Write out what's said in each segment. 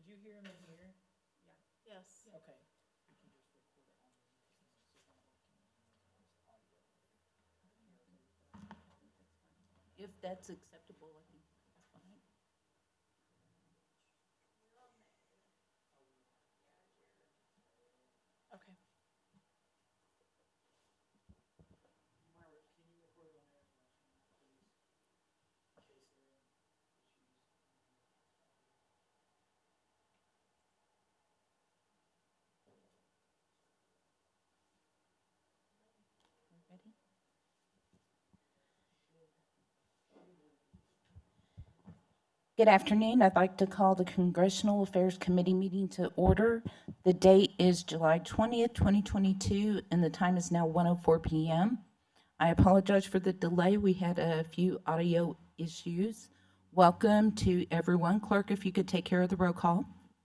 you hear him in here? Yes. Okay. We can just record it on the If that's acceptable, I think that's fine. Okay. Can you record it on there as well, please? In case there are any issues. Ready? Good afternoon. I'd like to call the Congressional Affairs Committee meeting to order. The date is July 20th, 2022, and the time is now 1:04 p.m. I apologize for the delay. We had a few audio issues. Welcome to everyone. Clerk, if you could take care of the roll call.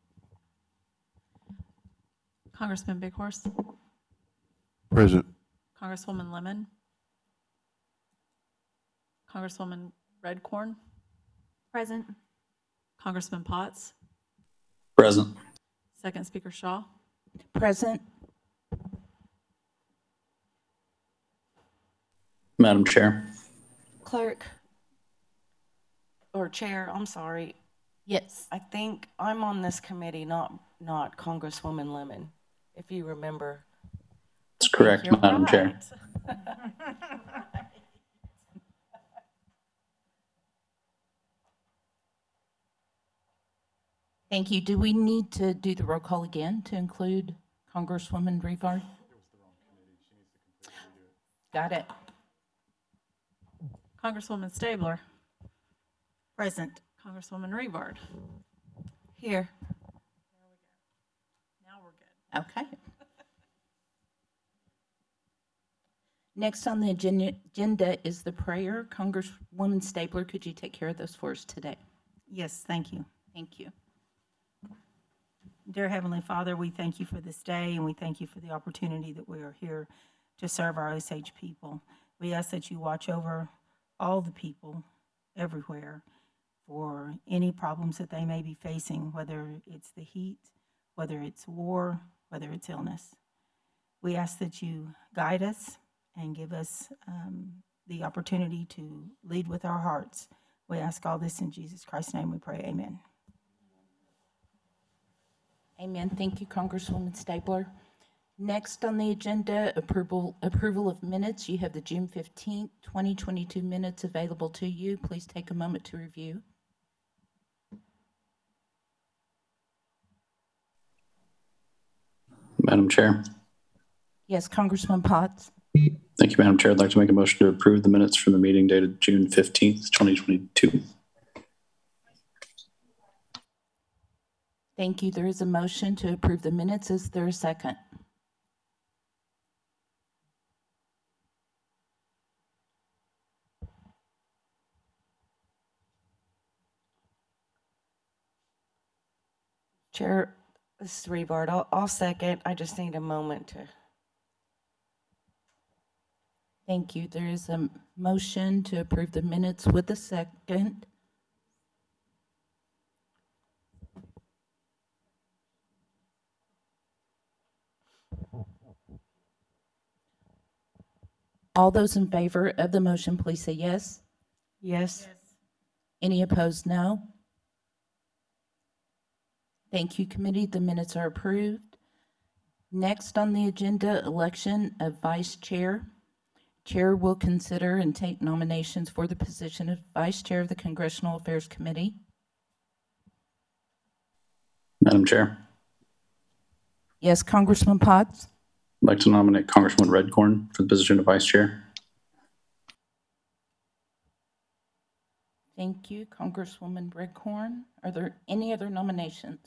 Congressman Bighorse, Present. Congresswoman Lemon, Congresswoman Redcorn, Present. Congressman Potts, Present. Second Speaker Shaw, Present. Madam Chair. Clerk, or Chair, I'm sorry. Yes. I think I'm on this committee, not Congresswoman Lemon, if you remember. That's correct, You're Madam Chair. right. Thank you. Do we need to do the roll call again to include Congresswoman Rivard? Got it. Congresswoman Stabler, Present. Congresswoman Rivard. Here. Now we're good. Okay. Next on the agenda is the prayer. Congresswoman Stabler, could you take care of those for us today? Yes, thank you. Thank you. Dear Heavenly Father, we thank you for this day, and we thank you for the opportunity that we are here to serve our Osage people. We ask that you watch over all the people everywhere for any problems that they may be facing, whether it's the heat, whether it's war, whether it's illness. We ask that you guide us and give us the opportunity to lead with our hearts. We ask all this in Jesus Christ's name we pray, amen. Amen. Thank you, Congresswoman Stabler. Next on the agenda, approval of minutes. You have the June 15th, 2022 minutes available to you. Please take a moment to review. Madam Chair. Yes, Congressman Potts. Thank you, Madam Chair. I'd like to make a motion to approve the minutes from the meeting dated June 15th, 2022. Thank you. There is a motion to approve the minutes. Is there a second? Chair, this is Rivard. I'll second. I just need a moment to. Thank you. There is a motion to approve the minutes with a second. All those in favor of the motion, please say yes. Yes. Any opposed, no. Thank you, committee. The minutes are approved. Next on the agenda, election of vice chair. Chair will consider and take nominations for the position of vice chair of the Congressional Affairs Committee. Madam Chair. Yes, Congressman Potts. I'd like to nominate Congresswoman Redcorn for the position of Vice Chair. Thank you, Congresswoman Redcorn. Are there any other nominations?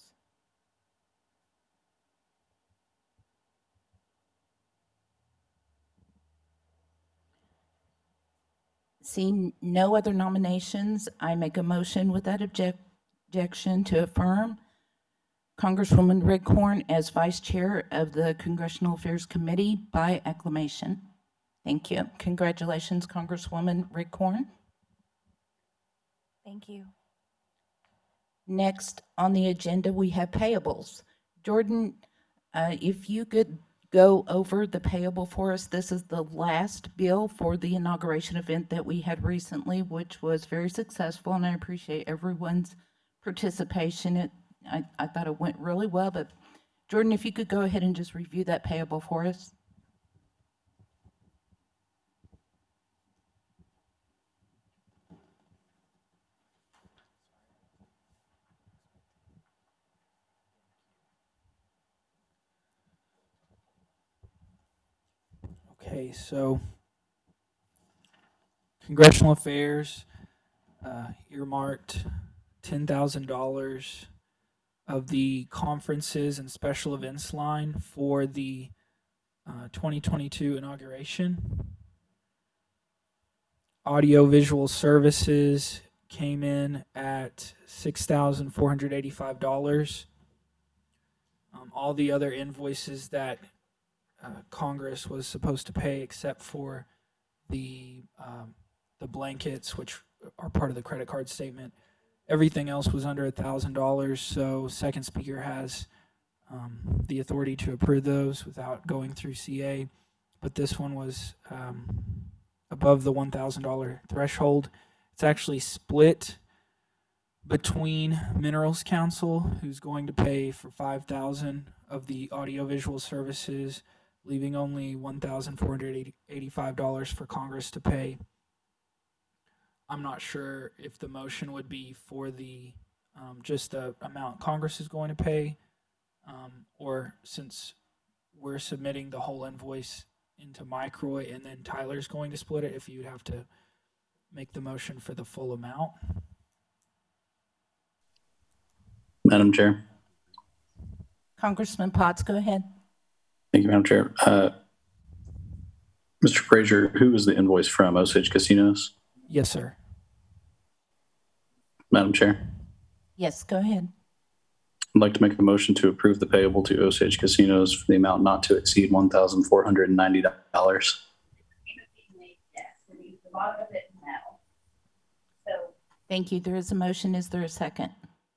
Seeing no other nominations, I make a motion without objection to affirm Congresswoman Redcorn as Vice Chair of the Congressional Affairs Committee by acclamation. Thank you. Congratulations, Congresswoman Redcorn. Thank you. Next on the agenda, we have payables. Jordan, if you could go over the payable for us. This is the last bill for the inauguration event that we had recently, which was very successful, and I appreciate everyone's participation. I thought it went really well, but Jordan, if you could go ahead and just review that payable for us. Okay, so Congressional Affairs earmarked $10,000 of the conferences and special events line for the 2022 inauguration. Audiovisual services came in at $6,485. All the other invoices that Congress was supposed to pay, except for the blankets, which are part of the credit card statement. Everything else was under $1,000. So Second Speaker has the authority to approve those without going through CA. But this one was above the $1,000 threshold. It's actually split between Minerals Council, who's going to pay for $5,000 of the audiovisual services, leaving only $1,485 for Congress to pay. I'm not sure if the motion would be for the just the amount Congress is going to pay, or since we're submitting the whole invoice into Microy and then Tyler's going to split it, if you'd have to make the motion for the full amount. Madam Chair. Congressman Potts, go ahead. Thank you, Madam Chair. Mr. Frazier, who is the invoice from? Osage Casinos? Yes, sir. Madam Chair, Yes, go ahead. I'd like to make a motion to approve the payable to Osage Casinos for the amount not to exceed $1,490. Thank you. There is a motion. Is there a second?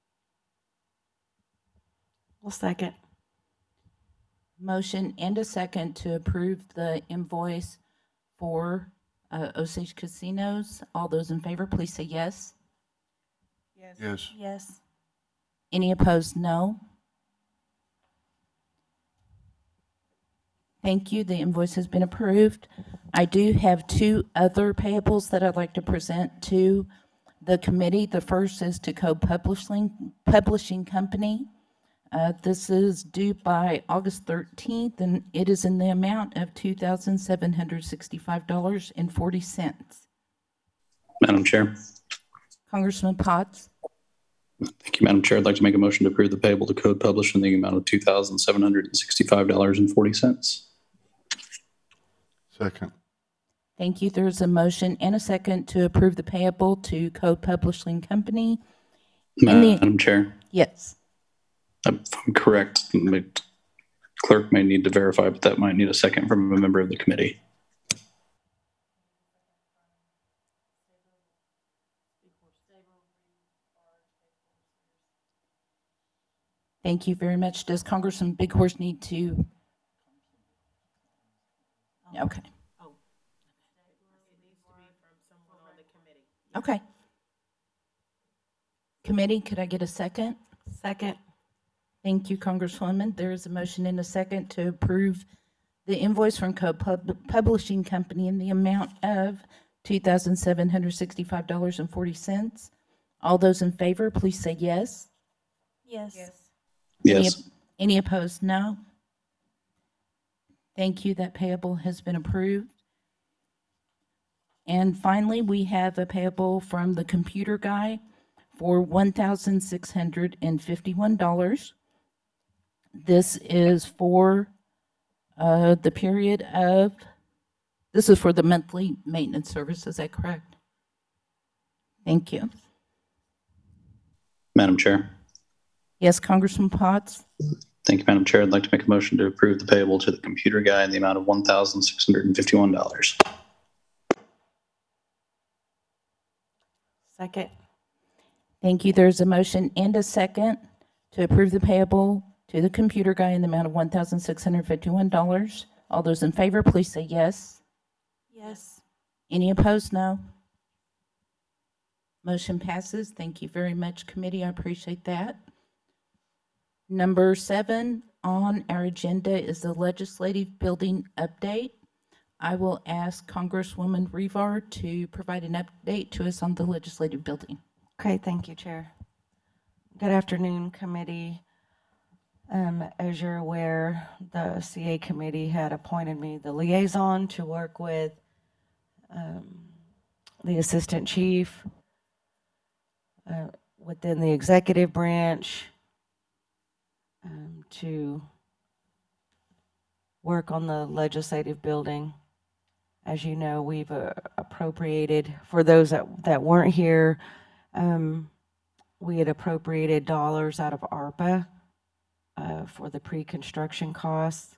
I'll second. Motion and a second to approve the invoice for Osage Casinos. All those in favor, please say yes. Yes. Yes. Any opposed, no. Thank you. The invoice has been approved. I do have two other payables that I'd like to present to the committee. The first is to Code Publishing Company. This is due by August 13th, and it is in the amount of $2,765.40. Madam Chair. Congressman Potts. Thank you, Madam Chair. I'd like to make a motion to approve the payable to Code Publish in the amount of $2,765.40. Second. Thank you. There's a motion and a second to approve the payable to Code Publishing Company. Madam Chair, Yes. if I'm correct, the clerk may need to verify, but that might need a second from a member of the committee. Thank you very much. Does Congressman Big Horse need to? Okay. Okay. Committee, could I get a second? Second. Thank you, Congresswoman. There is a motion and a second to approve the invoice from Code Publishing Company in the amount of $2,765.40. All those in favor, please say yes. Yes. Yes. Any opposed, no. Thank you. That payable has been approved. And finally, we have a payable from the computer guy for $1,651. This is for the period of, this is for the monthly maintenance service. Is that correct? Thank you. Madam Chair. Yes, Congressman Potts. Thank you, Madam Chair. I'd like to make a motion to approve the payable to the computer guy in the amount of $1,651. Second. Thank you. There's a motion and a second to approve the payable to the computer guy in the amount of $1,651. All those in favor, please say yes. Yes. Any opposed, no. Motion passes. Thank you very much, committee. I appreciate that. Number 7 on our agenda is the legislative building update. I will ask Congresswoman Revar to provide an update to us on the legislative building. Okay, thank you, Chair. Good afternoon, committee. As you're aware, the CA committee had appointed me the liaison to work with the assistant chief within the executive branch to work on the legislative building. As you know, we've appropriated, for those that weren't here, we had appropriated dollars out of ARPA for the pre-construction costs.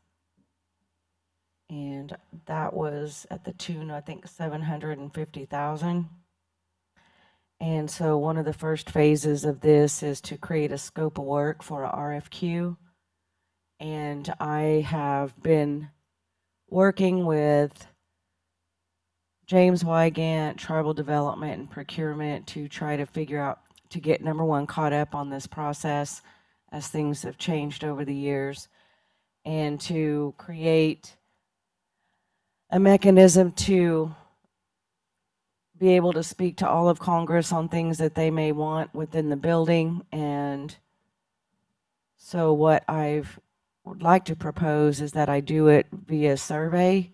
And that was at the tune, I think, $750,000. And so one of the first phases of this is to create a scope of work for a RFQ. And I have been working with James Wygant, Tribal Development and Procurement to try to figure out, to get number one, caught up on this process as things have changed over the years, and to create a mechanism to be able to speak to all of Congress on things that they may want within the building. And so what I would like to propose is that I do it via survey.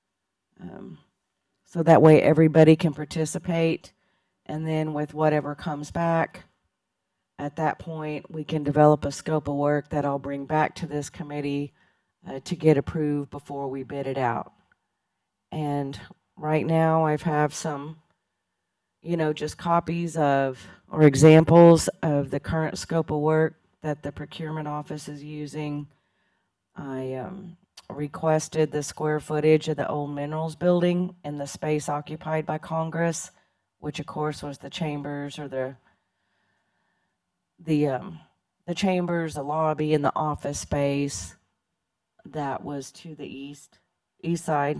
So that way everybody can participate, and then with whatever comes back, at that point, we can develop a scope of work that I'll bring back to this committee to get approved before we bid it out. And right now I have some, just copies of, or examples of the current scope of work that the procurement office is using. I requested the square footage of the old minerals building and the space occupied by Congress, which of course was the chambers, or the chambers, the lobby, and the office space that was to the east side.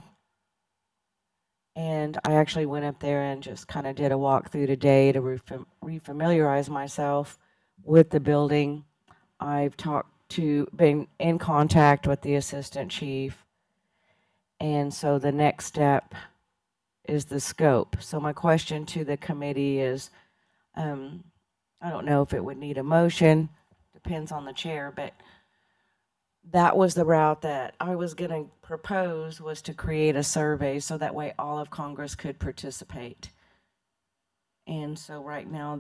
And I actually went up there and just kind of did a walkthrough today to refamiliarize myself with the building. I've been in contact with the assistant chief. And so the next step is the scope. So my question to the committee is, I don't know if it would need a motion, depends on the chair, but that was the route that I was going to propose, was to create a survey so that way all of Congress could participate. And so right now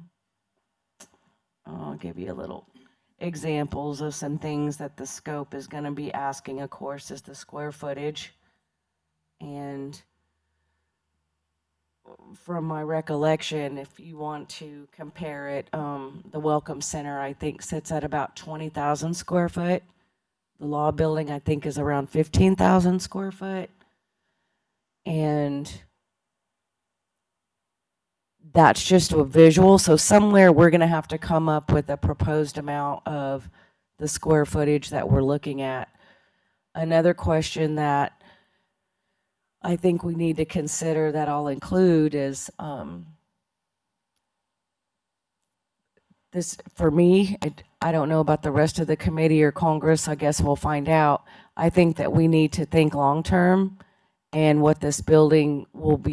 I'll give you a little examples of some things that the scope is going to be asking, of course, is the square footage. And from my recollection, if you want to compare it, the Welcome Center, I think, sits at about 20,000 square foot. The law building, I think, is around 15,000 square foot. And that's just a visual. So somewhere we're going to have to come up with a proposed amount of the square footage that we're looking at. Another question that I think we need to consider that I'll include is this, for me, I don't know about the rest of the committee or Congress. I guess we'll find out. I think that we need to think long-term and what this building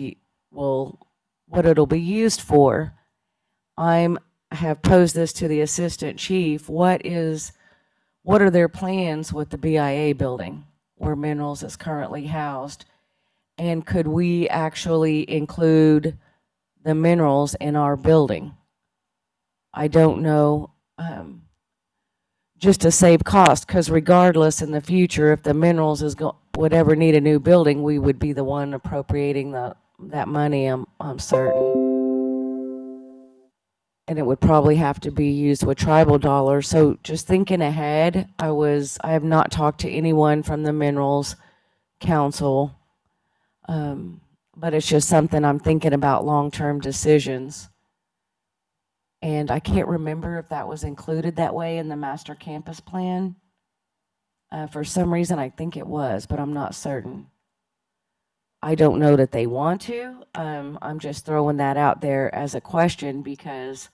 what it'll be used for. I have posed this to the assistant chief. What are their plans with the BIA building where minerals is currently housed? And could we actually include the minerals in our building? I don't know, just to save cost, because regardless in the future, if the minerals would ever need a new building, we would be the one appropriating that money, I'm certain. And it would probably have to be used with tribal dollars. So just thinking ahead, I have not talked to anyone from the Minerals Council, but it's just something I'm thinking about, long-term decisions. And I can't remember if that was included that way in the master campus plan. For some reason, I think it was, but I'm not certain. I don't know that they want to. I'm just throwing that out there as a question because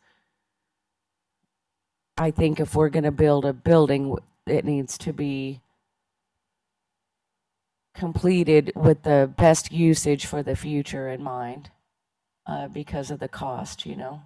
I think if we're going to build a building, it needs to be completed with the best usage for the future in mind, because of the cost, you know.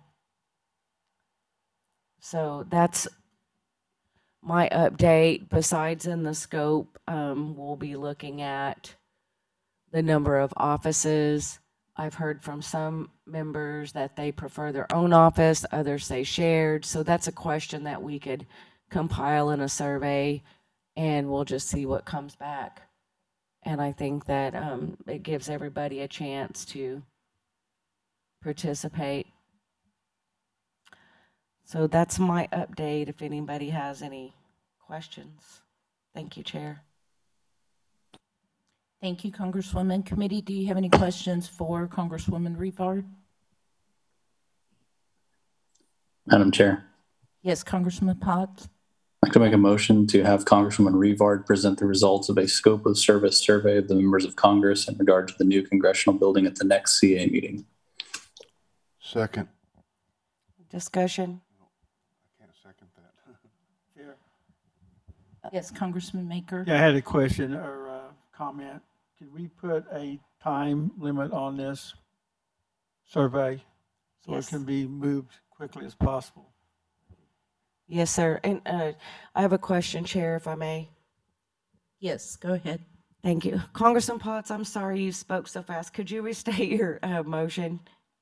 So that's my update. Besides in the scope, we'll be looking at the number of offices. I've heard from some members that they prefer their own office, others say shared. So that's a question that we could compile in a survey, and we'll just see what comes back. And I think that it gives everybody a chance to participate. So that's my update, if anybody has any questions. Thank you, Chair. Thank you, Congresswoman. Committee, do you have any questions for Congresswoman Rivard? Madam Chair, Yes, Congressman Potts. I'd like to make a motion to have Congresswoman Rivard present the results of a scope of service survey of the members of Congress in regard to the new congressional building at the next CA meeting. Second. Discussion? I can't second that. Chair. Yes, Congressman Maker. Yeah, I had a question or comment. Could we put a time limit on this survey so Yes. it can be moved quickly as possible? Yes, sir. And I have a question, Chair, if I may. Yes, go ahead. Thank you. Congressman Potts, I'm sorry you spoke so fast. Could you restate your motion?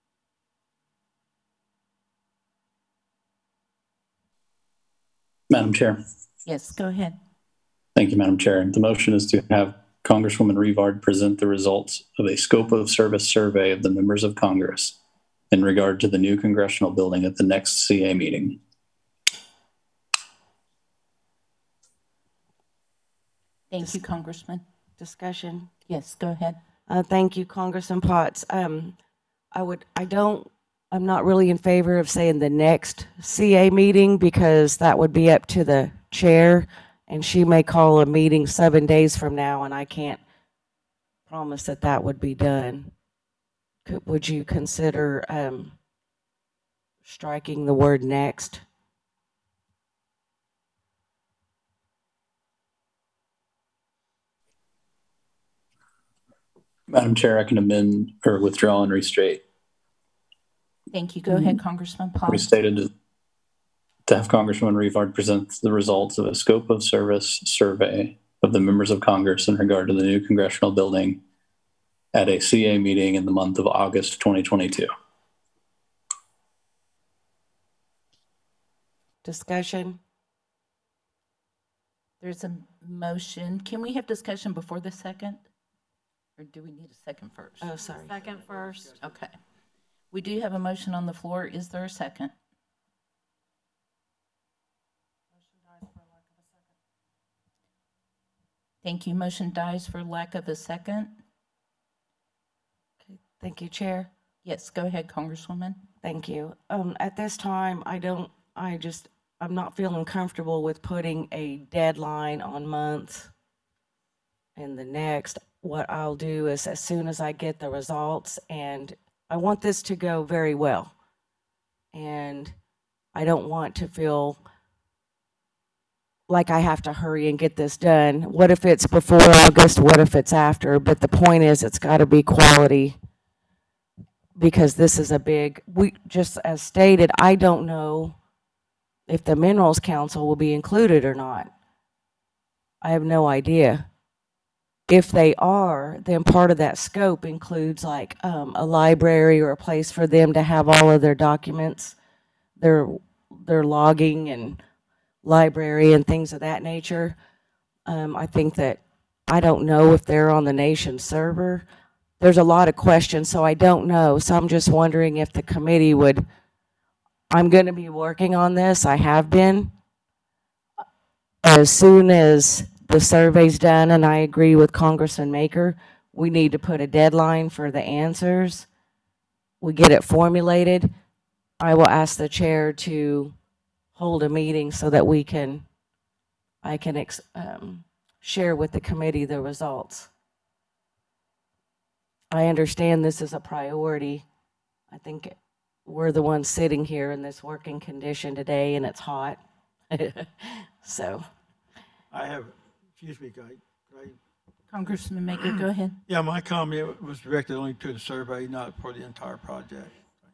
Madam Chair. Yes, go ahead. Thank you, Madam Chair. The motion is to have Congresswoman Rivard present the results of a scope of service survey of the members of Congress in regard to the new congressional building at the next CA meeting. Thank you, Congressman. Discussion? Yes, go ahead. Thank you, Congressman Potts. I'm not really in favor of saying the next CA meeting because that would be up to the chair, and she may call a meeting 7 days from now, and I can't promise that that would be done. Would you consider striking the word next? Madam Chair, I can amend or withdraw and restate. Thank you. Go ahead, Congressman Potts. Restated to have Congresswoman Rivard present the results of a scope of service survey of the members of Congress in regard to the new congressional building at a CA meeting in the month of August 2022. Discussion? There's a motion. Can we have discussion before the second? Or do we need a second first? Oh, sorry. Second first. Okay. We do have a motion on the floor. Is there a second? Thank you. Motion dies for lack of a second. Okay. Thank you, Chair. Yes, go ahead, Congresswoman. Thank you. At this time, I'm not feeling comfortable with putting a deadline on month and the next. What I'll do is as soon as I get the results, and I want this to go very well, and I don't want to feel like I have to hurry and get this done. What if it's before August? What if it's after? But the point is, it's got to be quality, because this is just as stated, I don't know if the Minerals Council will be included or not. I have no idea. If they are, then part of that scope includes like a library or a place for them to have all of their documents, their logging and library and things of that nature. I think that, I don't know if they're on the nation server. There's a lot of questions, so I don't know. So I'm just wondering if the committee would, I'm going to be working on this. I have been. As soon as the survey's done, and I agree with Congressman Maker, we need to put a deadline for the answers. We get it formulated, I will ask the chair to hold a meeting so that I can share with the committee the results. I understand this is a priority. I think we're the ones sitting here in this working condition today and it's hot. So, I have, excuse me, could I Congressman Maker, go ahead. yeah, my comment was directed only to the survey, not for the entire project.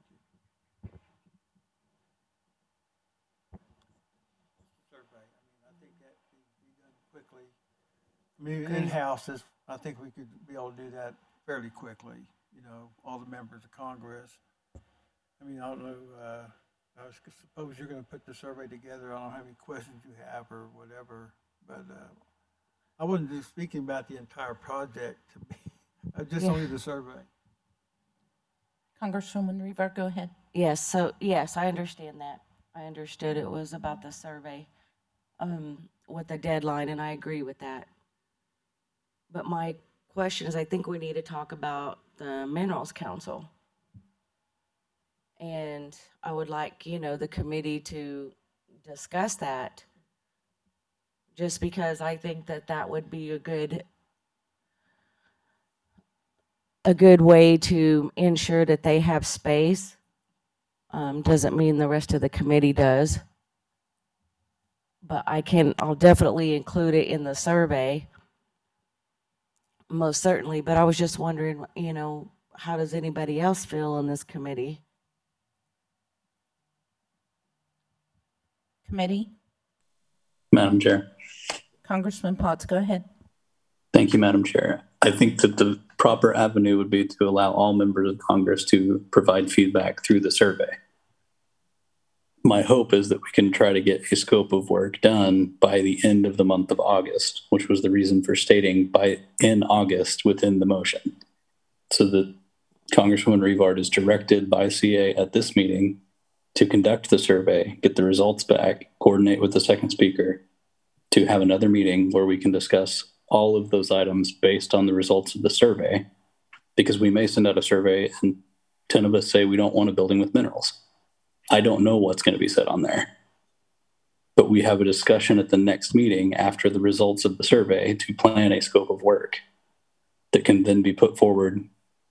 Survey, I think that needs to be done quickly. I mean, in-house is, I think we could be able to do that fairly quickly, all the members of Congress. I mean, I don't know, I suppose you're gonna put the survey together. I don't know how many questions you have or whatever, but, I wasn't just speaking about the entire project to be, just only the survey. Congresswoman Revar, go ahead. yes, I understand that. I understood it was about the survey with the deadline, and I agree with that. But my question is, I think we need to talk about the Minerals Council. And I would like, the committee to discuss that, just because I think that that would be a good way to ensure that they have space. Doesn't mean the rest of the committee does. But I'll definitely include it in the survey, most certainly. But I was just wondering, how does anybody else feel on this committee? Committee, Madam Chair. Congressman Potts, go ahead. Thank you, Madam Chair. I think that the proper avenue would be to allow all members of Congress to provide feedback through the survey. My hope is that we can try to get a scope of work done by the end of the month of August, which was the reason for stating in August within the motion. So that Congresswoman Rivard is directed by CA at this meeting to conduct the survey, get the results back, coordinate with the second speaker, to have another meeting where we can discuss all of those items based on the results of the survey, because we may send out a survey and 10 of us say we don't want a building with minerals. I don't know what's going to be said on there, but we have a discussion at the next meeting after the results of the survey to plan a scope of work that can then be put forward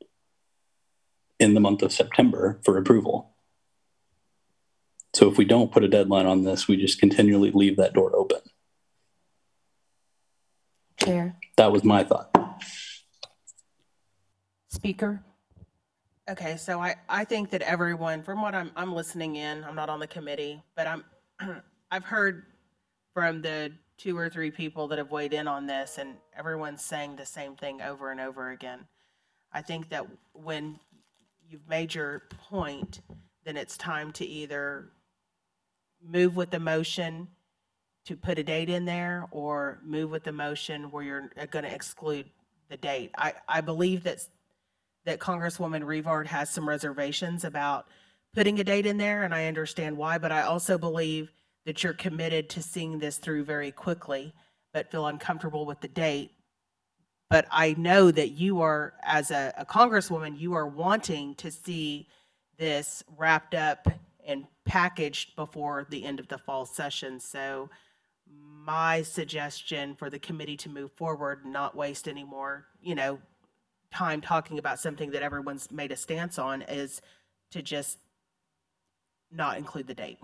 in the month of September for approval. So if we don't put a deadline on this, we just continually leave that door open. Chair? That was my thought. Speaker, Okay, so I think that everyone, from what I'm listening in, I'm not on the committee, but I've heard from the 2 or 3 people that have weighed in on this, and everyone's saying the same thing over and over again. I think that when you've made your point, then it's time to either move with the motion to put a date in there, or move with the motion where you're going to exclude the date. I believe that Congresswoman Rivard has some reservations about putting a date in there, and I understand why, but I also believe that you're committed to seeing this through very quickly, but feel uncomfortable with the date. But I know that you are, as a Congresswoman, you are wanting to see this wrapped up and packaged before the end of the fall session. So my suggestion for the committee to move forward, not waste any more, time talking about something that everyone's made a stance on, is to just not include the date.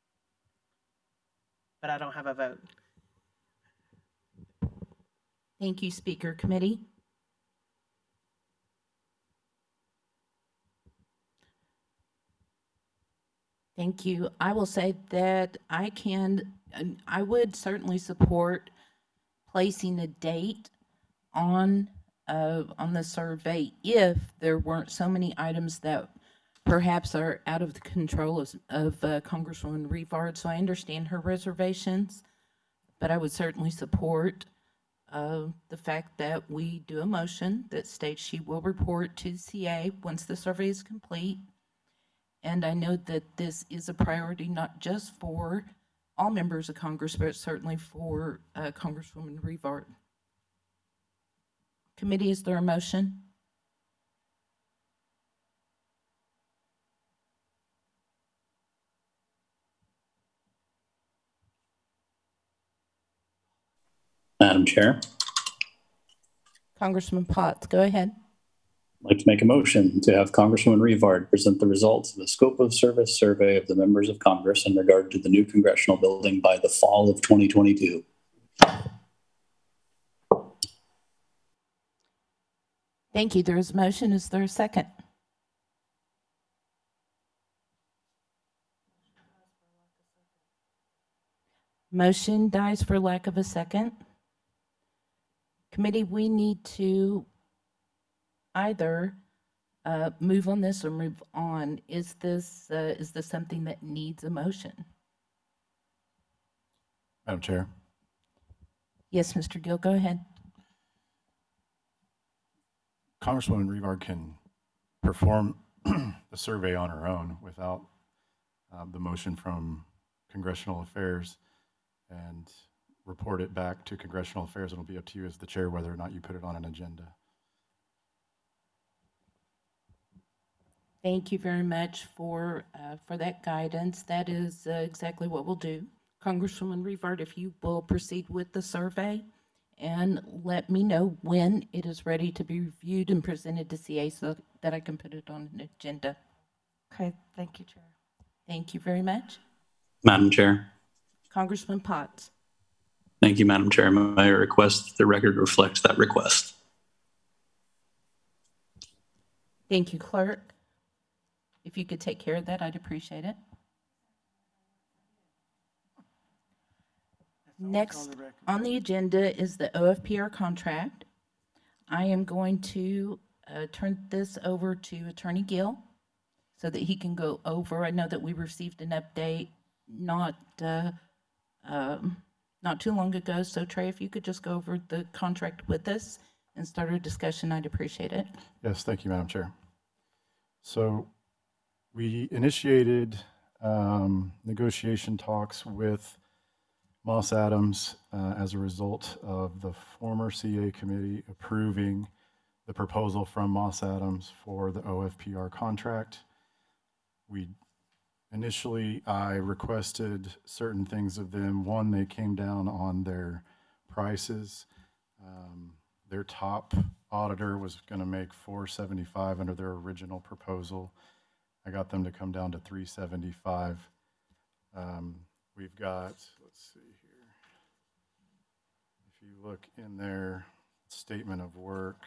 But I don't have a vote. thank you, Speaker. Committee, thank you. I will say that I would certainly support placing a date on the survey if there weren't so many items that perhaps are out of the control of Congresswoman Rivard. So I understand her reservations, but I would certainly support the fact that we do a motion that states she will report to CA once the survey is complete. And I know that this is a priority not just for all members of Congress, but certainly for Congresswoman Rivard. Committee, is there a motion? Madam Chair, Congressman Potts, go ahead. I'd like to make a motion to have Congresswoman Revard present the results of the scope of service survey of the members of Congress in regard to the new congressional building by the fall of 2022. Thank you. There is a motion. Is there a second? Motion dies for lack of a second. Committee, we need to either move on this or move on. Is this something that needs a motion? Madam Chair, Yes, Mr. Gill, go ahead. Congresswoman Revard can perform the survey on her own without the motion from Congressional Affairs and report it back to Congressional Affairs. It'll be up to you as the chair whether or not you put it on an agenda. Thank you very much for that guidance. That is exactly what we'll do. Congresswoman Revard, if you will proceed with the survey and let me know when it is ready to be reviewed and presented to CA so that I can put it on an agenda. Okay, thank you, Chair. Thank you very much. Madam Chair. Congressman Potts. Thank you, Madam Chair. May I request that the record reflects that request? Thank you, Clerk. If you could take care of that, I'd appreciate it. Next on the agenda is the OFPR contract. I am going to turn this over to Attorney Gill so that he can go over. I know that we received an update not too long ago. So Trey, if you could just go over the contract with us and start a discussion, I'd appreciate it. Yes, thank you, Madam Chair. So we initiated negotiation talks with Moss Adams as a result of the former CA committee approving the proposal from Moss Adams for the OFPR contract. Initially, I requested certain things of them. One, they came down on their prices. Their top auditor was going to make $475 under their original proposal. I got them to come down to $375. We've got, let's see here. If you look in their statement of work,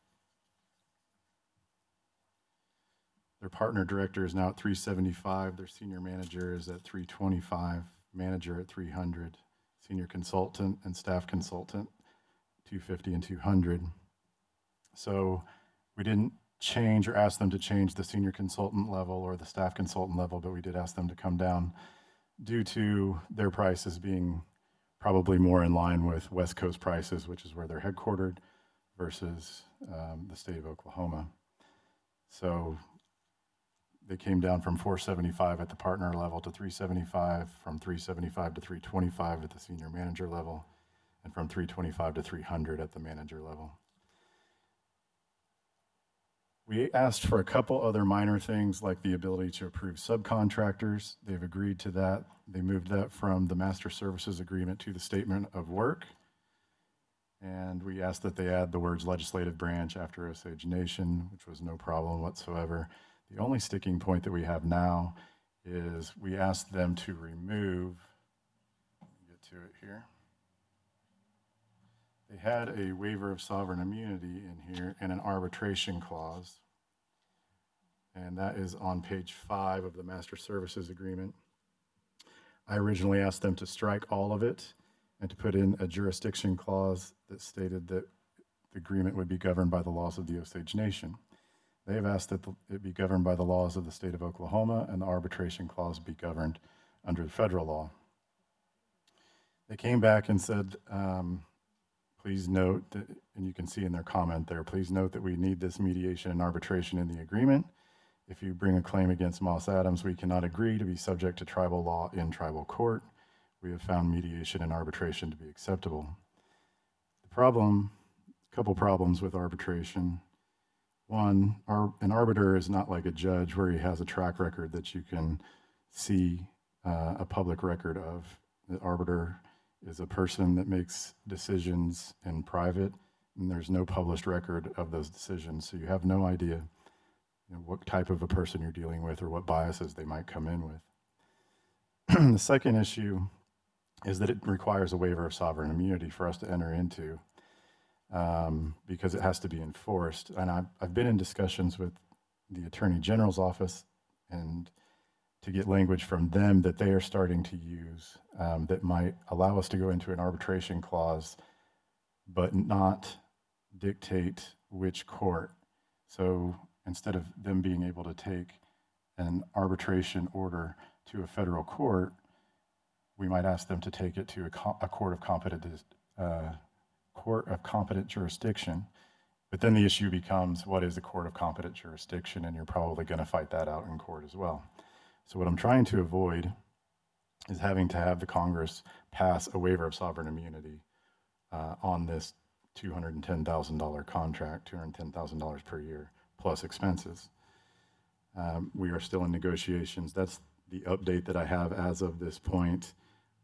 their partner director is now at $375. Their senior manager is at $325. Manager at $300. Senior consultant and staff consultant, $250 and $200. So we didn't change or ask them to change the senior consultant level or the staff consultant level, but we did ask them to come down due to their prices being probably more in line with West Coast prices, which is where they're headquartered, versus the state of Oklahoma. So they came down from $475 at the partner level to $375, from $375 to $325 at the senior manager level, and from $325 to $300 at the manager level. We asked for a couple other minor things like the ability to approve subcontractors. They've agreed to that. They moved that from the master services agreement to the statement of work. And we asked that they add the words legislative branch after Osage Nation, which was no problem whatsoever. The only sticking point that we have now is we asked them to remove, get to it here. They had a waiver of sovereign immunity in here and an arbitration clause. And that is on page 5 of the master services agreement. I originally asked them to strike all of it and to put in a jurisdiction clause that stated that the agreement would be governed by the laws of the Osage Nation. They have asked that it be governed by the laws of the state of Oklahoma and the arbitration clause be governed under the federal law. They came back and said, please note that, and you can see in their comment there, please note that we need this mediation and arbitration in the agreement. If you bring a claim against Moss Adams, we cannot agree to be subject to tribal law in tribal court. We have found mediation and arbitration to be acceptable. The problem, a couple problems with arbitration. One, an arbiter is not like a judge where he has a track record that you can see a public record of. The arbiter is a person that makes decisions in private, and there's no published record of those decisions. So you have no idea, what type of a person you're dealing with or what biases they might come in with. The second issue is that it requires a waiver of sovereign immunity for us to enter into, because it has to be enforced. And I've been in discussions with the Attorney General's office and to get language from them that they are starting to use that might allow us to go into an arbitration clause, but not dictate which court. So instead of them being able to take an arbitration order to a federal court, we might ask them to take it to a court of competent jurisdiction. But then the issue becomes, what is a court of competent jurisdiction? And you're probably going to fight that out in court as well. So what I'm trying to avoid is having to have the Congress pass a waiver of sovereign immunity on this $210,000 contract, $210,000 per year, plus expenses. We are still in negotiations. That's the update that I have as of this point.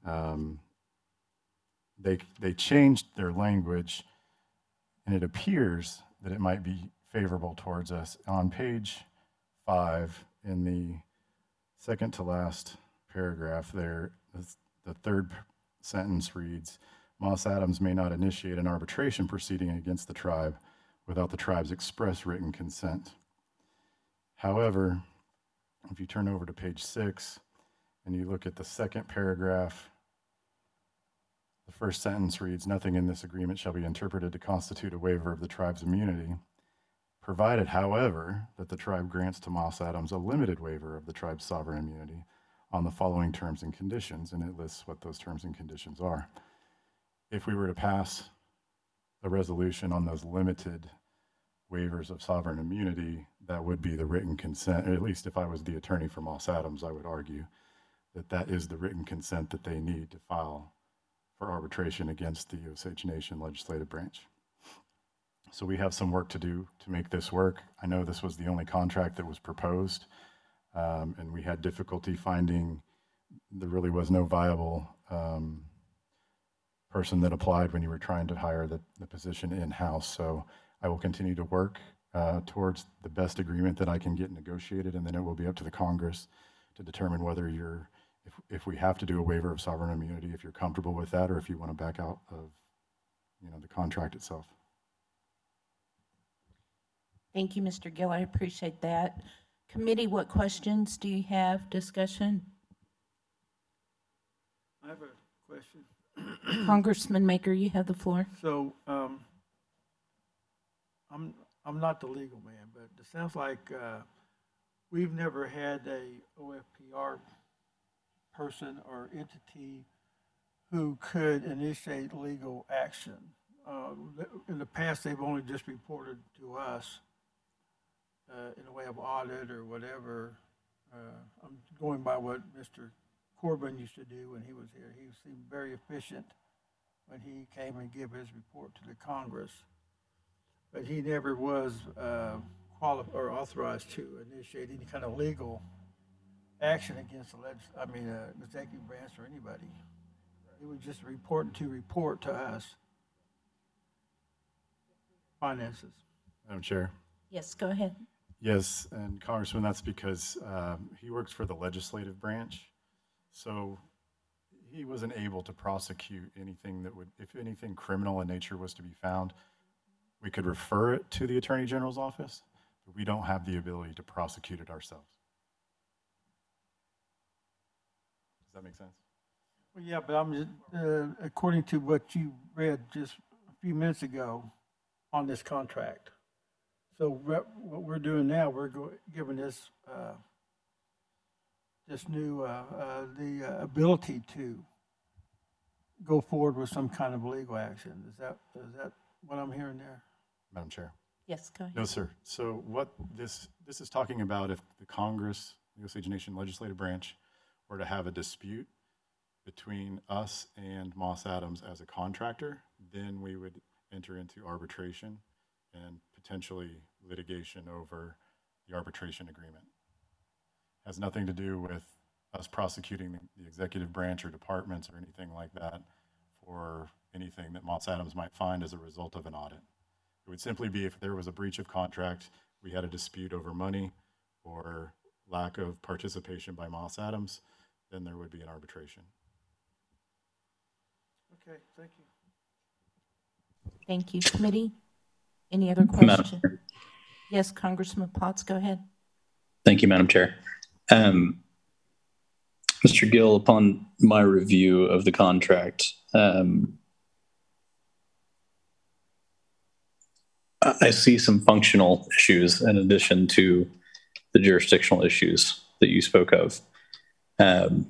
They changed their language, and it appears that it might be favorable towards us. On page 5, in the second to last paragraph there, the third sentence reads, Moss Adams may not initiate an arbitration proceeding against the tribe without the tribe's express written consent. However, if you turn over to page 6 and you look at the second paragraph, the first sentence reads, nothing in this agreement shall be interpreted to constitute a waiver of the tribe's immunity, provided, however, that the tribe grants to Moss Adams a limited waiver of the tribe's sovereign immunity on the following terms and conditions, and it lists what those terms and conditions are. If we were to pass a resolution on those limited waivers of sovereign immunity, that would be the written consent, or at least if I was the attorney for Moss Adams, I would argue that that is the written consent that they need to file for arbitration against the Osage Nation legislative branch. So we have some work to do to make this work. I know this was the only contract that was proposed, and we had difficulty finding, there really was no viable person that applied when you were trying to hire the position in-house. So I will continue to work towards the best agreement that I can get negotiated, and then it will be up to the Congress to determine whether you're, if we have to do a waiver of sovereign immunity, if you're comfortable with that, or if you want to back out of, the contract itself. Thank you, Mr. Gill. I appreciate that. Committee, what questions do you have? Discussion? I have a question. Congressman Maker, you have the floor. So, I'm not the legal man, but it sounds like we've never had a OFPR person or entity who could initiate legal action. In the past, they've only just reported to us in a way of audit or whatever. I'm going by what Mr. Corbin used to do when he was here. He seemed very efficient when he came and gave his report to the Congress. But he never was qualified or authorized to initiate any kind of legal action against the executive branch or anybody. He was just report to us. Finances. Madam Chair. Yes, go ahead. Yes, and Congressman, that's because he works for the legislative branch. So he wasn't able to prosecute anything that would, if anything criminal in nature was to be found, we could refer it to the Attorney General's office, but we don't have the ability to prosecute it ourselves. Does that make sense? Well, yeah, but I'm just, according to what you read just a few minutes ago on this contract. So what we're doing now, we're giving this new the ability to go forward with some kind of legal action. Is that what I'm hearing there? Madam Chair. Yes, go ahead. No, sir. So what this is talking about, if the Congress, the Osage Nation legislative branch, were to have a dispute between us and Moss Adams as a contractor, then we would enter into arbitration and potentially litigation over the arbitration agreement. Has nothing to do with us prosecuting the executive branch or departments or anything like that or anything that Moss Adams might find as a result of an audit. It would simply be if there was a breach of contract, we had a dispute over money or lack of participation by Moss Adams, then there would be an arbitration. Okay, thank you. Thank you. Committee? Any other Madam questions? Chair. Yes, Congressman Potts, go ahead. Thank you, Madam Chair. Mr. Gill, upon my review of the contract, I see some functional issues in addition to the jurisdictional issues that you spoke of. And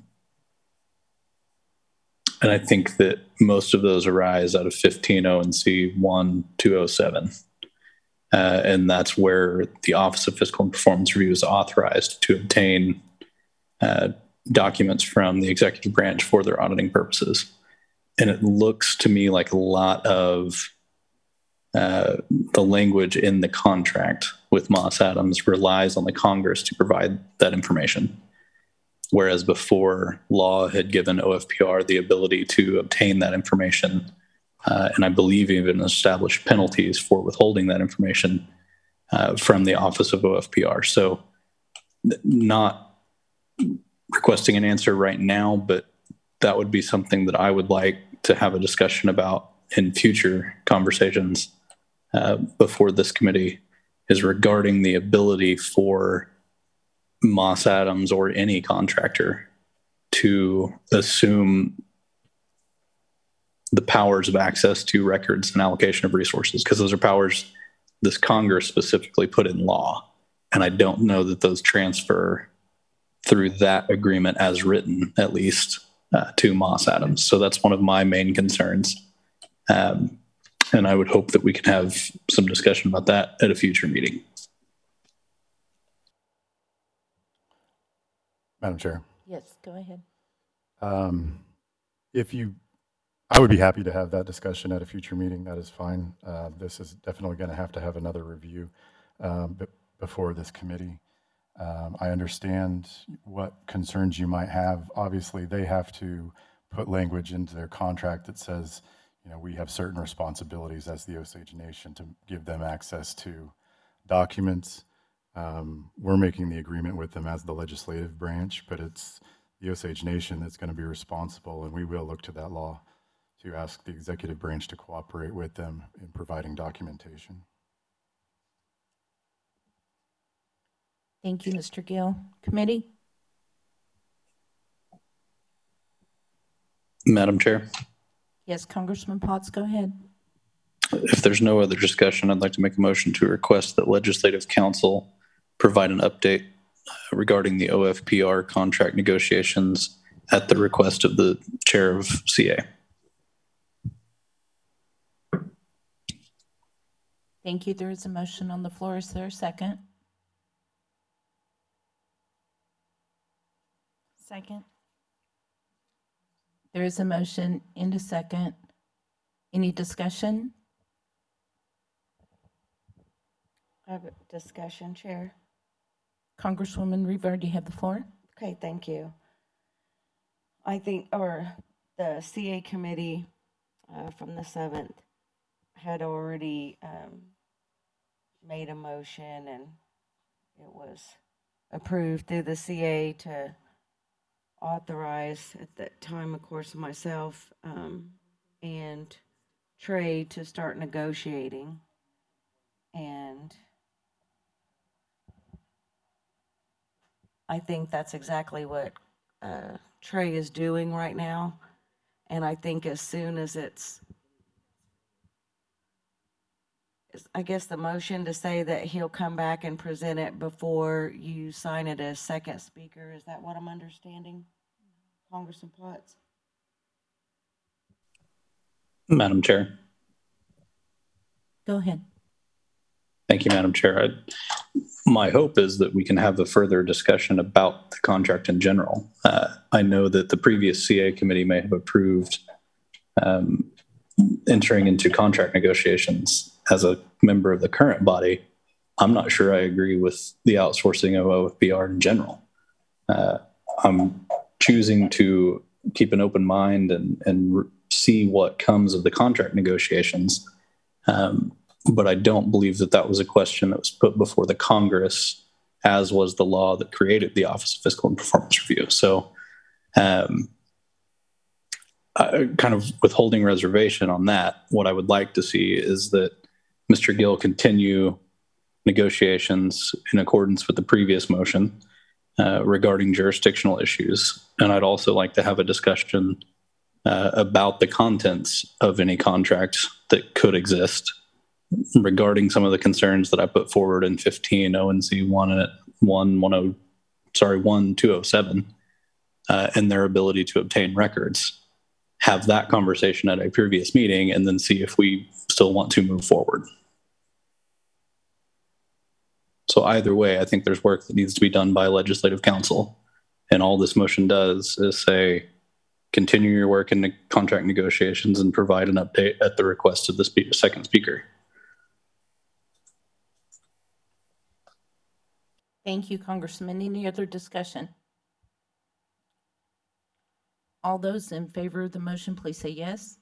I think that most of those arise out of 15 ONC 1207. And that's where the Office of Fiscal and Performance Review is authorized to obtain documents from the executive branch for their auditing purposes. And it looks to me like a lot of the language in the contract with Moss Adams relies on the Congress to provide that information. Whereas before, law had given OFPR the ability to obtain that information, and I believe even established penalties for withholding that information from the Office of OFPR. So not requesting an answer right now, but that would be something that I would like to have a discussion about in future conversations before this committee, is regarding the ability for Moss Adams or any contractor to assume the powers of access to records and allocation of resources, because those are powers this Congress specifically put in law. And I don't know that those transfer through that agreement as written, at least to Moss Adams. So that's one of my main concerns. And I would hope that we can have some discussion about that at a future meeting. Madam Chair. Yes, go ahead. I would be happy to have that discussion at a future meeting. That is fine. This is definitely going to have another review before this committee. I understand what concerns you might have. Obviously, they have to put language into their contract that says, we have certain responsibilities as the Osage Nation to give them access to documents. We're making the agreement with them as the legislative branch, but it's the Osage Nation that's going to be responsible, and we will look to that law to ask the executive branch to cooperate with them in providing documentation. Thank you, Mr. Gill. Committee? Madam Chair, Yes, Congressman Potts, go ahead. if there's no other discussion, I'd like to make a motion to request that Legislative Council provide an update regarding the OFPR contract negotiations at the request of the chair of CA. Thank you. There is a motion on the floor. Is there a second? Second. There is a motion and a second. Any discussion? I have a discussion, Chair. Congresswoman Rivard, you have the floor. Okay, thank you. I think, the CA committee from the 7th had already made a motion, and it was approved through the CA to authorize, at that time, of course, myself and Trey to start negotiating. And I think that's exactly what Trey is doing right now. And I think as soon as I guess the motion to say that he'll come back and present it before you sign it as second speaker, is that what I'm understanding, Congressman Potts? Madam Chair. Go ahead. Thank you, Madam Chair. My hope is that we can have a further discussion about the contract in general. I know that the previous CA committee may have approved entering into contract negotiations. As a member of the current body, I'm not sure I agree with the outsourcing of OFPR in general. I'm choosing to keep an open mind and see what comes of the contract negotiations. But I don't believe that that was a question that was put before the Congress, as was the law that created the Office of Fiscal and Performance Review. So kind of withholding reservation on that, what I would like to see is that Mr. Gill continue negotiations in accordance with the previous motion regarding jurisdictional issues. And I'd also like to have a discussion about the contents of any contract that could exist regarding some of the concerns that I put forward in 15 ONC 1207 and their ability to obtain records. Have that conversation at a previous meeting and then see if we still want to move forward. So either way, I think there's work that needs to be done by Legislative Council. And all this motion does is say, continue your work in the contract negotiations and provide an update at the request of the second speaker. Thank you, Congressman. Any other discussion? All those in favor of the motion, please say yes.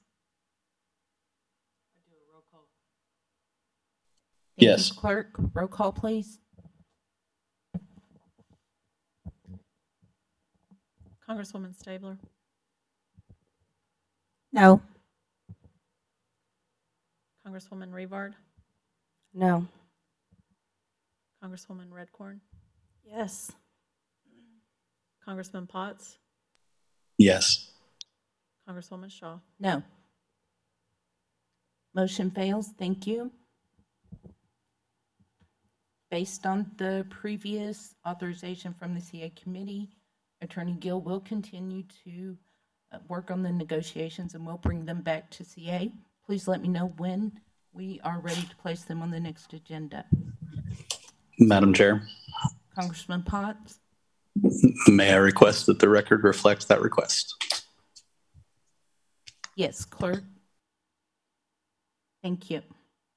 Thank Yes. you, Clerk. Roll call, please. Congresswoman Stabler, No. Congresswoman Revard, No. Congresswoman Redcorn, Yes. Congressman Potts, Yes. Congresswoman Shaw. No. Motion fails. Thank you. Based on the previous authorization from the CA committee, Attorney Gill will continue to work on the negotiations and we'll bring them back to CA. Please let me know when we are ready to place them on the next agenda. Madam Chair, Congressman Potts? may I request that the record reflect that request? Yes, Clerk. Thank you.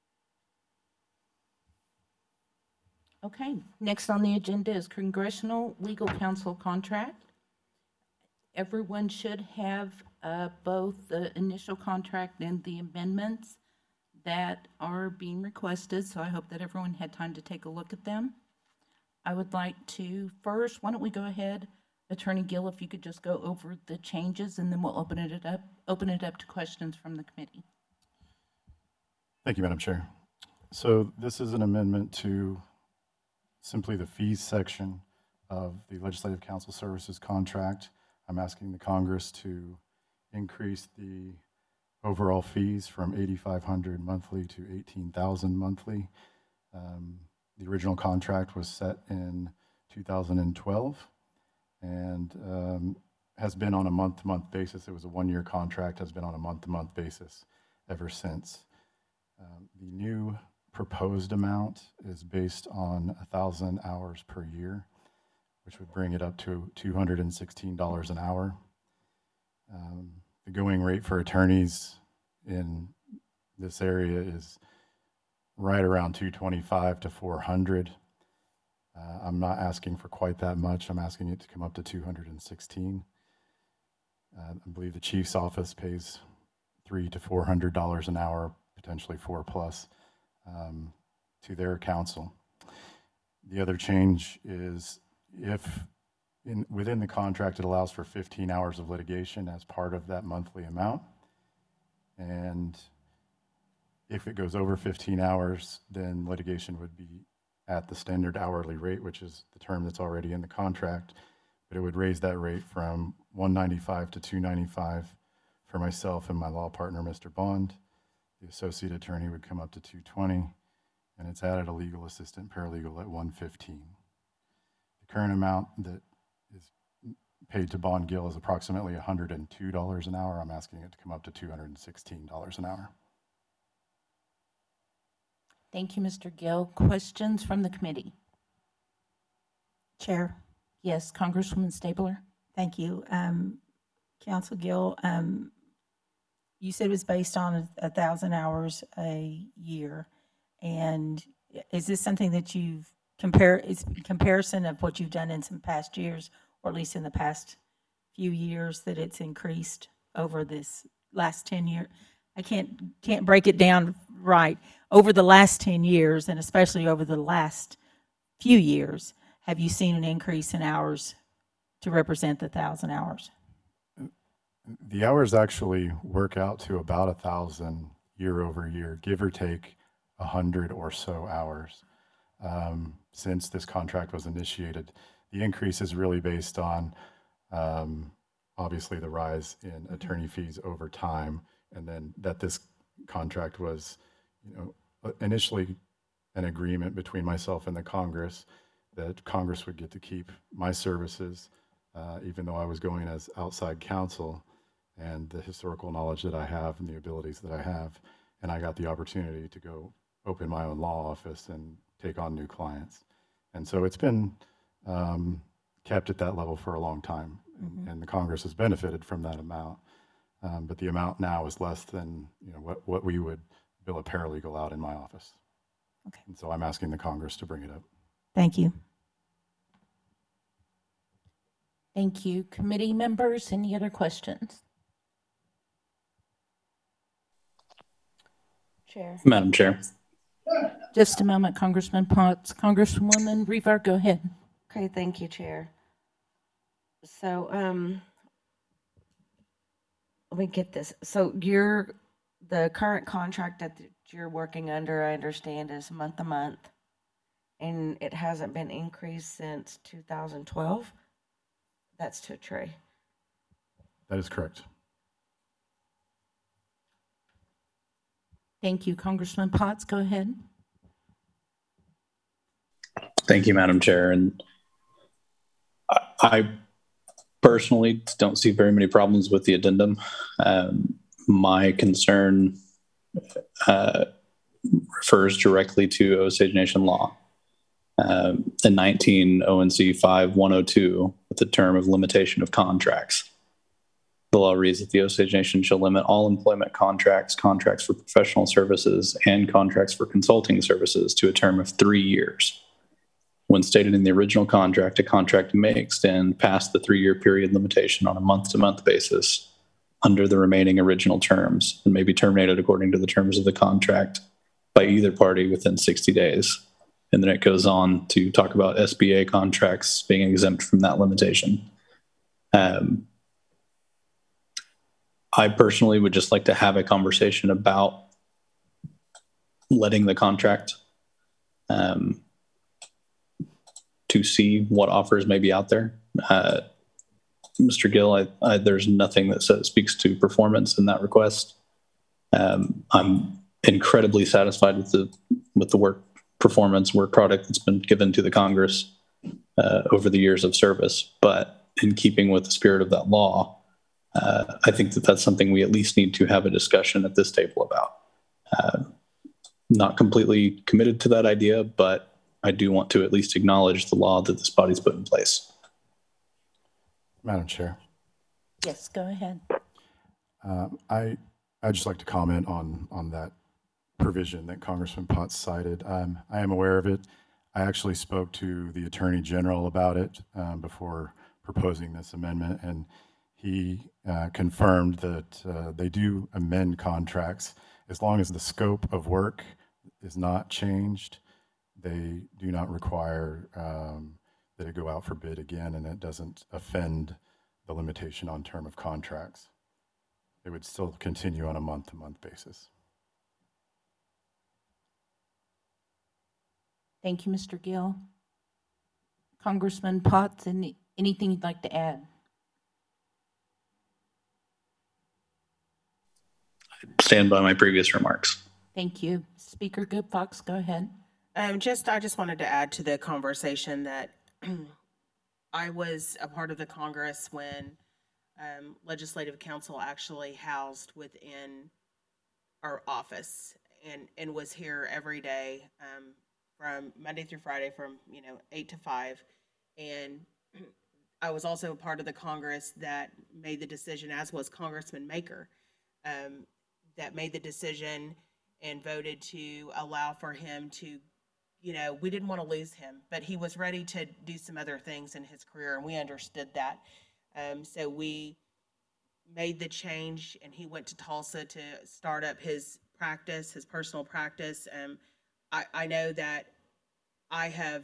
Okay, next on the agenda is Congressional Legal Counsel contract. Everyone should have both the initial contract and the amendments that are being requested, so I hope that everyone had time to take a look at them. I would like to first, why don't we go ahead, Attorney Gill, if you could just go over the changes and then we'll open it up to questions from the committee. Thank you, Madam Chair. So this is an amendment to simply the fees section of the Legislative Counsel Services contract. I'm asking the Congress to increase the overall fees from $8,500 monthly to $18,000 monthly. The original contract was set in 2012 and has been on a month-to-month basis. It was a one-year contract, has been on a month-to-month basis ever since. The new proposed amount is based on 1,000 hours per year, which would bring it up to $216 an hour. The going rate for attorneys in this area is right around $225 to $400. I'm not asking for quite that much. I'm asking it to come up to $216. I believe the chief's office pays $300 to $400 an hour, potentially $4+ to their counsel. The other change is if within the contract it allows for 15 hours of litigation as part of that monthly amount, and if it goes over 15 hours, then litigation would be at the standard hourly rate, which is the term that's already in the contract, but it would raise that rate from $195 to $295 for myself and my law partner, Mr. Bond. The associate attorney would come up to $220, and it's added a legal assistant paralegal at $115. The current amount that is paid to Bond Gill is approximately $102 an hour. I'm asking it to come up to $216 an hour. Thank you, Mr. Gill. Questions from the committee? Chair, Yes, Congresswoman Stabler? thank you. Counsel Gill, you said it was based on 1,000 hours a year. And is this something that you've is comparison of what you've done in some past years, or at least in the past few years, that it's increased over this last 10 years, I can't break it down right. Over the last 10 years, and especially over the last few years, have you seen an increase in hours to represent the 1,000 hours? The hours actually work out to about 1,000 year over year, give or take 100 or so hours. Since this contract was initiated, the increase is really based on obviously the rise in attorney fees over time, and then that this contract was, initially an agreement between myself and the Congress that Congress would get to keep my services, even though I was going as outside counsel, and the historical knowledge that I have and the abilities that I have. And I got the opportunity to go open my own law office and take on new clients. And so it's been kept at that level for a long time. And the Congress has benefited from that amount. But the amount now is less than what we would bill a paralegal out in my office. Okay. And so I'm asking the Congress to bring it up. Thank you. Thank you. Committee members, any other questions? Chair. Madam Chair. Just a moment, Congressman Potts. Congresswoman Revar, go ahead. Okay, thank you, Chair. So, let me get this. So the current contract that you're working under, I understand, is month to month, and it hasn't been increased since 2012. That's to Trey. That is correct. Thank you. Congressman Potts, go ahead. Thank you, Madam Chair. And I personally don't see very many problems with the addendum. My concern refers directly to Osage Nation law. In 19 ONC 5102, with the term of limitation of contracts. The law reads that the Osage Nation shall limit all employment contracts, contracts for professional services, and contracts for consulting services to a term of 3 years. When stated in the original contract, a contract may extend past the 3-year period limitation on a month-to-month basis under the remaining original terms and may be terminated according to the terms of the contract by either party within 60 days. And then it goes on to talk about SBA contracts being exempt from that limitation. I personally would just like to have a conversation about letting the contract to see what offers may be out there. Mr. Gill, there's nothing that speaks to performance in that request. I'm incredibly satisfied with the work product that's been given to the Congress over the years of service. But in keeping with the spirit of that law, I think that that's something we at least need to have a discussion at this table about. Not completely committed to that idea, but I do want to at least acknowledge the law that this body's put in place. Madam Chair. Yes, go ahead. I'd just like to comment on that provision that Congressman Potts cited. I am aware of it. I actually spoke to the Attorney General about it before proposing this amendment, and he confirmed that they do amend contracts as long as the scope of work is not changed. They do not require that it go out for bid again, and it doesn't offend the limitation on term of contracts. It would still continue on a month-to-month basis. Thank you, Mr. Gill. Congressman Potts, anything you'd like to add? Stand by my previous remarks. Thank you. Speaker Good Fox, go ahead. I just wanted to add to the conversation that I was a part of the Congress when Legislative Council actually housed within our office and was here every day from Monday through Friday from 8 to 5. And I was also a part of the Congress that made the decision, as was Congressman Maker, that made the decision and voted to allow for him to, we didn't want to lose him, but he was ready to do some other things in his career, and we understood that. So we made the change and he went to Tulsa to start up his practice, his personal practice. I know that I have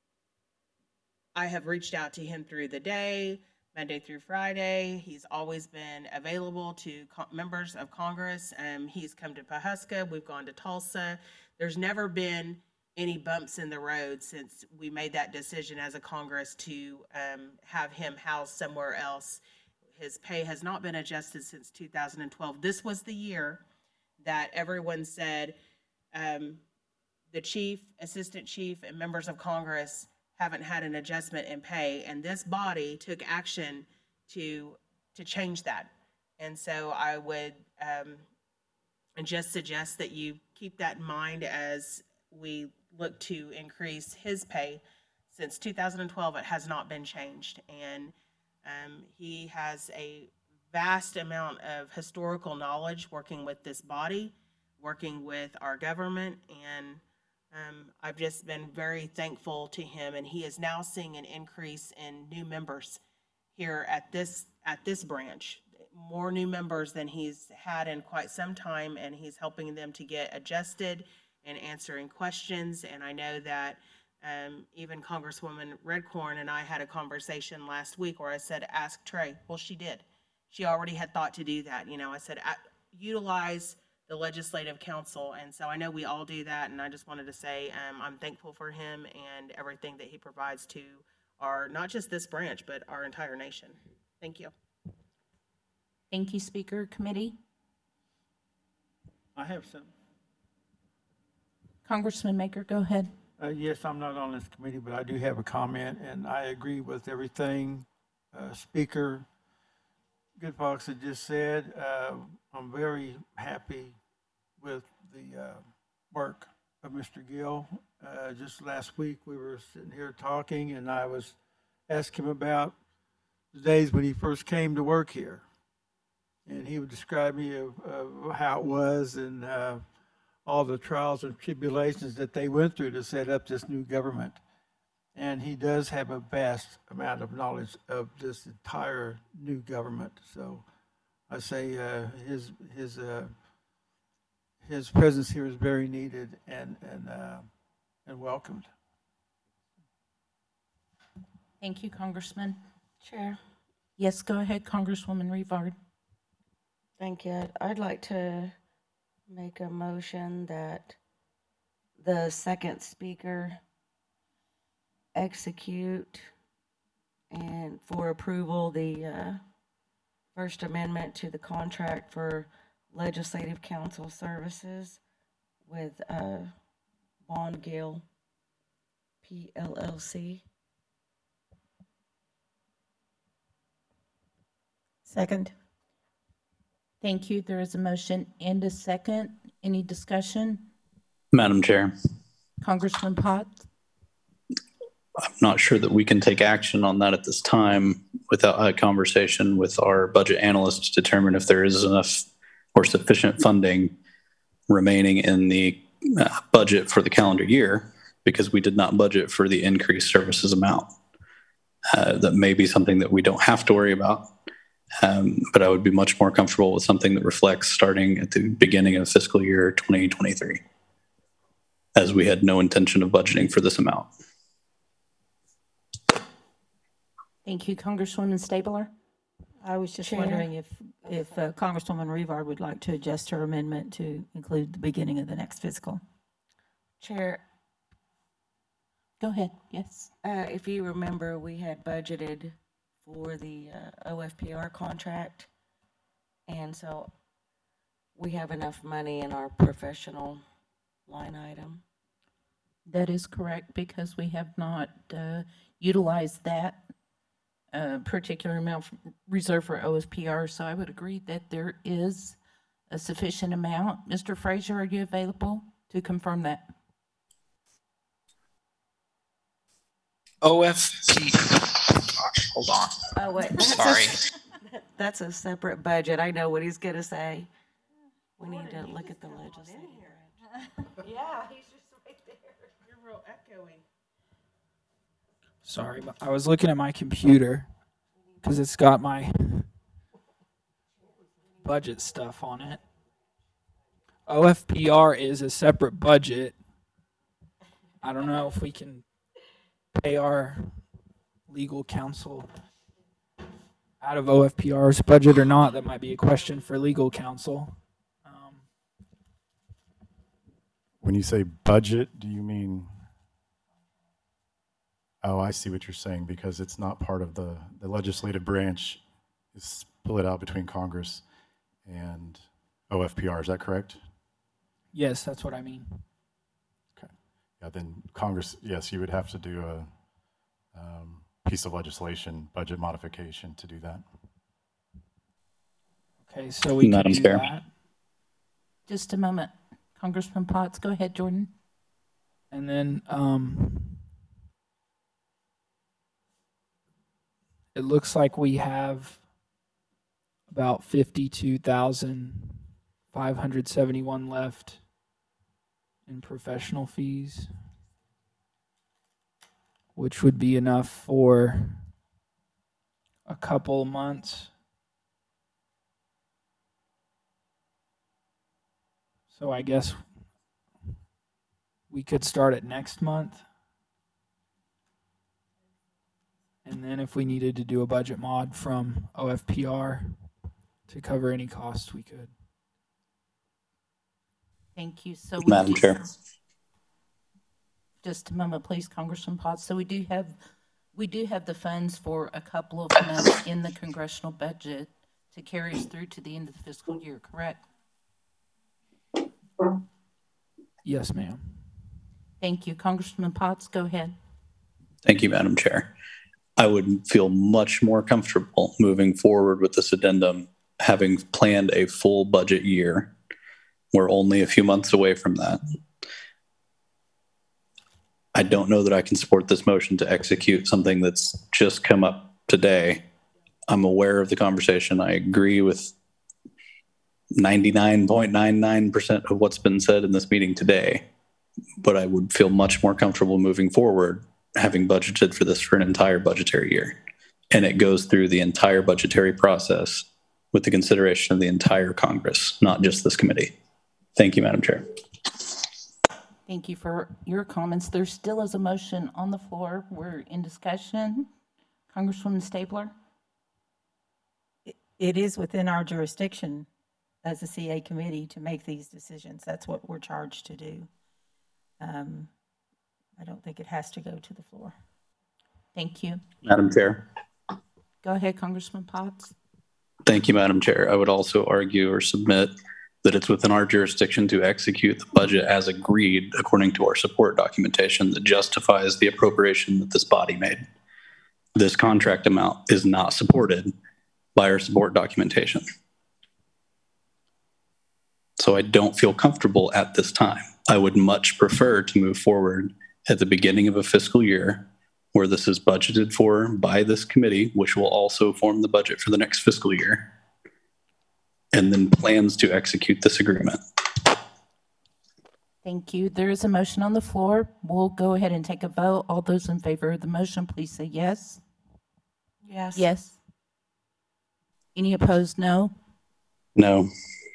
reached out to him through the day, Monday through Friday. He's always been available to members of Congress. He's come to Pawhuska. We've gone to Tulsa. There's never been any bumps in the road since we made that decision as a Congress to have him housed somewhere else. His pay has not been adjusted since 2012. This was the year that everyone said the chief, assistant chief, and members of Congress haven't had an adjustment in pay, and this body took action to change that. And so I would just suggest that you keep that in mind as we look to increase his pay. Since 2012, it has not been changed, and he has a vast amount of historical knowledge working with this body, working with our government, and I've just been very thankful to him, and he is now seeing an increase in new members here at this branch, more new members than he's had in quite some time, and he's helping them to get adjusted and answering questions. And I know that even Congresswoman Redcorn and I had a conversation last week where I said, ask Trey. Well, she did. She already had thought to do that. I said, utilize the Legislative Council. And so I know we all do that. And I just wanted to say I'm thankful for him and everything that he provides to our, not just this branch, but our entire nation. Thank you. Thank you, Speaker. Committee? I have some. Congressman Maker, go ahead. Yes, I'm not on this committee, but I do have a comment, and I agree with everything Speaker Goodfox had just said. I'm very happy with the work of Mr. Gill. Just last week, we were sitting here talking, and I was asking him about the days when he first came to work here. And he would describe me of how it was and all the trials and tribulations that they went through to set up this new government. And he does have a vast amount of knowledge of this entire new government. So I say his presence here is very needed and welcomed. Thank you, Congressman. Chair. Yes, go ahead, Congresswoman Revard. Thank you. I'd like to make a motion that the second speaker execute and for approval the First Amendment to the contract for Legislative Council services with Bond Gill PLLC. Second. Thank you. There is a motion and a second. Any discussion? Madam Chair, Congressman Potts? I'm not sure that we can take action on that at this time without a conversation with our budget analyst to determine if there is enough or sufficient funding remaining in the budget for the calendar year, because we did not budget for the increased services amount. That may be something that we don't have to worry about. But I would be much more comfortable with something that reflects starting at the beginning of fiscal year 2023, as we had no intention of budgeting for this amount. Thank you, Congresswoman Stabler. I was just Chair. wondering if Congresswoman Revard would like to adjust her amendment to include the beginning of the next fiscal. Chair, Go ahead. Yes. if you remember, we had budgeted for the OFPR contract, and so we have enough money in our professional line item. That is correct, because we have not utilized that particular amount reserved for OSPR. So I would agree that there is a sufficient amount. Mr. Frazier, are you available to confirm that? OFP. Gosh, hold on. Oh, wait. Sorry. That's a separate budget. I know what he's going to say. We need to look at the legislative branch. Yeah, he's just right there. You're real echoing. Sorry, but I was looking at my computer because it's got my budget stuff on it. OFPR is a separate budget. I don't know if we can pay our legal counsel out of OFPR's budget or not. That might be a question for legal counsel. When you say budget, do you mean? Oh, I see what you're saying, because it's not part of the legislative branch is split out between Congress and OFPR. Is that correct? Yes, that's what I mean. Okay. Yeah, then Congress, yes, you would have to do a piece of legislation, budget modification to do that. Okay, so we can Madam do Chair. that. Just a moment. Congressman Potts, go ahead, Jordan. And then it looks like we have about 52,571 left in professional fees, which would be enough for a couple months. So I guess we could start it next month. And then if we needed to do a budget mod from OFPR to cover any costs, we could. Thank you. So Madam Chair. Just a moment, please, Congressman Potts. So we do have the funds for a couple of months in the congressional budget to carry us through to the end of the fiscal year, correct? Yes, ma'am. Thank you. Congressman Potts, go ahead. Thank you, Madam Chair. I would feel much more comfortable moving forward with this addendum, having planned a full budget year. We're only a few months away from that. I don't know that I can support this motion to execute something that's just come up today. I'm aware of the conversation. I agree with 99.99% of what's been said in this meeting today, but I would feel much more comfortable moving forward having budgeted for this for an entire budgetary year. And it goes through the entire budgetary process with the consideration of the entire Congress, not just this committee. Thank you, Madam Chair. Thank you for your comments. There still is a motion on the floor. We're in discussion. Congresswoman Stabler? It is within our jurisdiction as a CA committee to make these decisions. That's what we're charged to do. I don't think it has to go to the floor. Thank you. Madam Chair. Go ahead, Congressman Potts. Thank you, Madam Chair. I would also argue or submit that it's within our jurisdiction to execute the budget as agreed according to our support documentation that justifies the appropriation that this body made. This contract amount is not supported by our support documentation. So I don't feel comfortable at this time. I would much prefer to move forward at the beginning of a fiscal year where this is budgeted for by this committee, which will also form the budget for the next fiscal year, and then plans to execute this agreement. Thank you. There is a motion on the floor. We'll go ahead and take a vote. All those in favor of the motion, please say yes. Yes. Yes. Any opposed, no. No.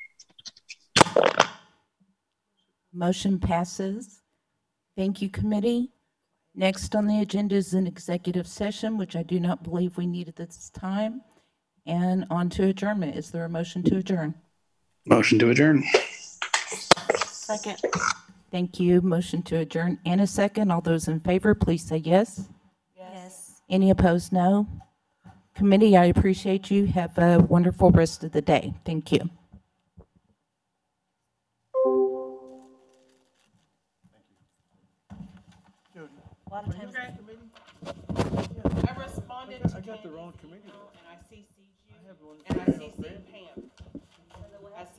Motion passes. Thank you, committee. Next on the agenda is an executive session, which I do not believe we need at this time. And on to adjournment. Is there a motion to adjourn? Motion to adjourn. Second. Thank you. Motion to adjourn and a second. All those in favor, please say yes. Yes. Any opposed, no. Committee, I appreciate you. Have a wonderful rest of the day. Thank you. A lot of times. I responded to I got the wrong Candy's committee. email, and I CC'd you, I have one and I for CC'd Pam.